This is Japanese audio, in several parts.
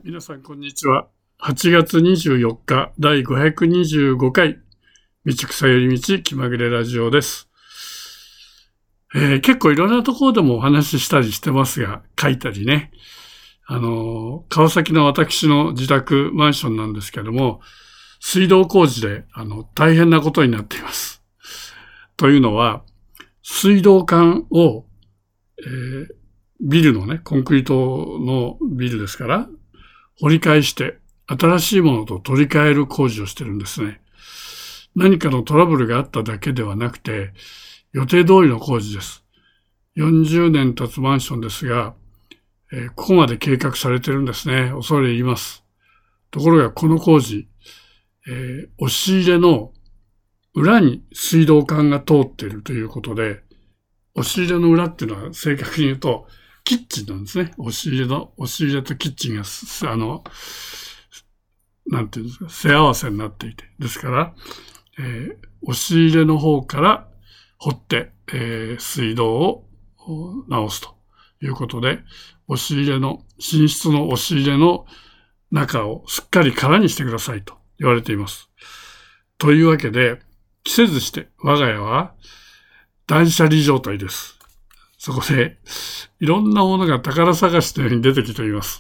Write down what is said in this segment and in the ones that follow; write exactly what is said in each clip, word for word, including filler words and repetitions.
皆さんこんにちは。はちがつにじゅうよっかだいごひゃくにじゅうごかい道草より道気まぐれラジオです。えー、結構いろんなところでもお話ししたりしてますが、書いたりね。あのー、川崎の私の自宅マンションなんですけども、水道工事であの大変なことになっています。というのは、水道管を、えー、ビルのね、コンクリートのビルですから、掘り返して新しいものと取り替える工事をしてるんですね。何かのトラブルがあっただけではなくて、予定通りの工事です。よんじゅうねん経つマンションですが、えー、ここまで計画されてるんですね。恐れ入ります。ところがこの工事、えー、押し入れの裏に水道管が通っているということで、押し入れの裏っていうのは正確に言うと、キッチンなんですね。押し入れの、押し入れとキッチンが、あの、なんていうんですか、背合わせになっていて。ですから、えー、押し入れの方から掘って、えー、水道を直すということで、押し入れの、寝室の押し入れの中をすっかり空にしてくださいと言われています。というわけで、期せずして我が家は断捨離状態です。そこで、いろんなものが宝探しのように出てきています。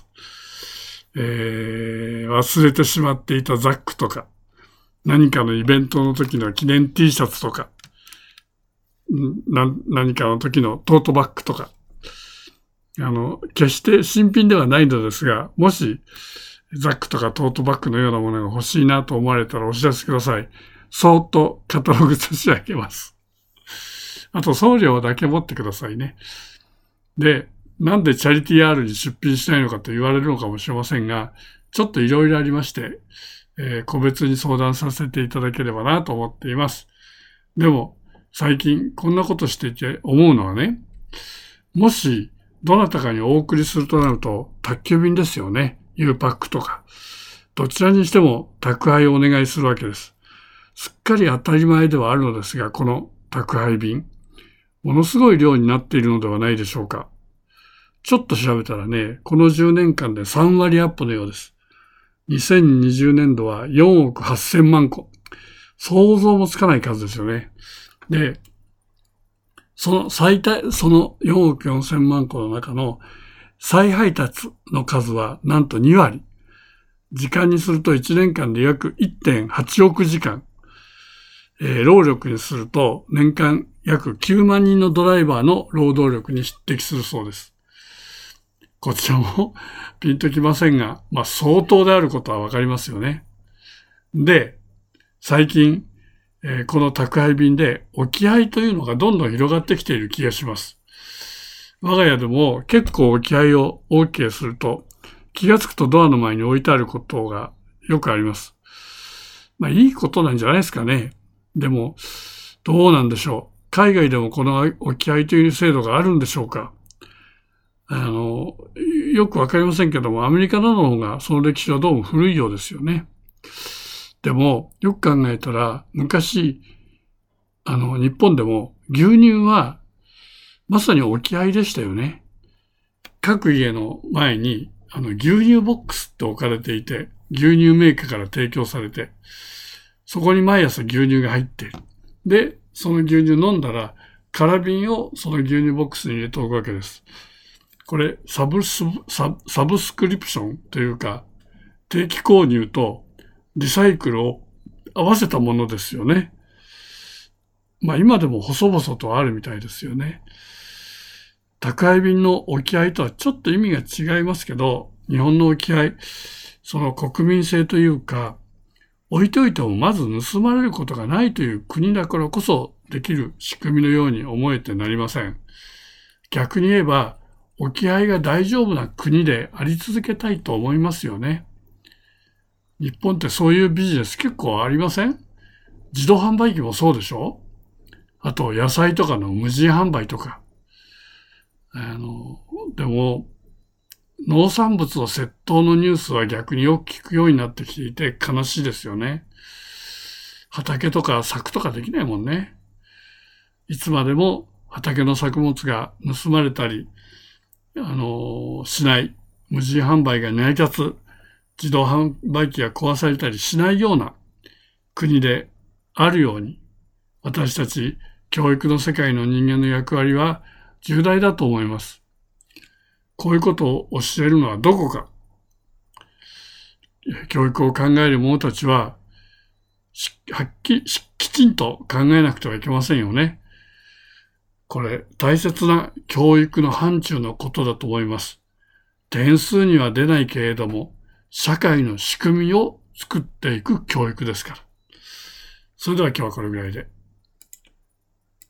えー、忘れてしまっていたザックとか、何かのイベントの時の記念 T シャツとか、な何かの時のトートバッグとか、あの、決して新品ではないのですが、もし、ザックとかトートバッグのようなものが欲しいなと思われたらお知らせください。そーっとカタログ差し上げます。あと送料だけ持ってくださいね。で、なんでチャリティー アール に出品したいのかと言われるのかもしれませんが、ちょっといろいろありまして、えー、個別に相談させていただければなと思っています。でも、最近こんなことしていて思うのはね、もしどなたかにお送りするとなると宅急便ですよね。U パックとか。どちらにしても宅配をお願いするわけです。すっかり当たり前ではあるのですが、この宅配便。ものすごい量になっているのではないでしょうか。ちょっと調べたらね、このじゅうねんかんでさんわりアップのようです。にせんにじゅうねんどはよんおくはっせんまんこ。想像もつかない数ですよね。で、その最大、そのよんおくよんせんまんこの中の再配達の数はなんとにわり。時間にするといちねんかんで約 いってんはちおくじかん。えー、労力にすると年間約きゅうまんにんのドライバーの労働力に匹敵するそうです。こちらもピンときませんが、まあ相当であることはわかりますよね。で、最近、えー、この宅配便で置き配というのがどんどん広がってきている気がします。我が家でも結構置き配を OK すると気がつくとドアの前に置いてあることがよくあります。まあいいことなんじゃないですかね。でも、どうなんでしょう。海外でもこの置き配という制度があるんでしょうか。あの、よくわかりませんけども、アメリカなどの方がその歴史はどうも古いようですよね。でも、よく考えたら、昔、あの、日本でも牛乳はまさに置き配でしたよね。各家の前に、あの、牛乳ボックスって置かれていて、牛乳メーカーから提供されて、そこに毎朝牛乳が入っている。で、その牛乳飲んだら、空瓶をその牛乳ボックスに入れておくわけです。これサブス、サ、サブスクリプションというか、定期購入とリサイクルを合わせたものですよね。まあ今でも細々とあるみたいですよね。宅配便の置き配とはちょっと意味が違いますけど、日本の置き配、その国民性というか、置いておいてもまず盗まれることがないという国だからこそできる仕組みのように思えてなりません。逆に言えば、置き配が大丈夫な国であり続けたいと思いますよね。日本ってそういうビジネス結構ありません？自動販売機もそうでしょ？あと野菜とかの無人販売とか。あの、でも、農産物の窃盗のニュースは逆によく聞くようになってきていて悲しいですよね。畑とか作とかできないもんね。いつまでも畑の作物が盗まれたり、あの、しない。無人販売が成り立つ自動販売機が壊されたりしないような国であるように、私たち教育の世界の人間の役割は重大だと思います。こういうことを教えるのはどこか。教育を考える者たちは、はっきり、きちんと考えなくてはいけませんよね。これ、大切な教育の範疇のことだと思います。点数には出ないけれども、社会の仕組みを作っていく教育ですから。それでは今日はこれぐらいで。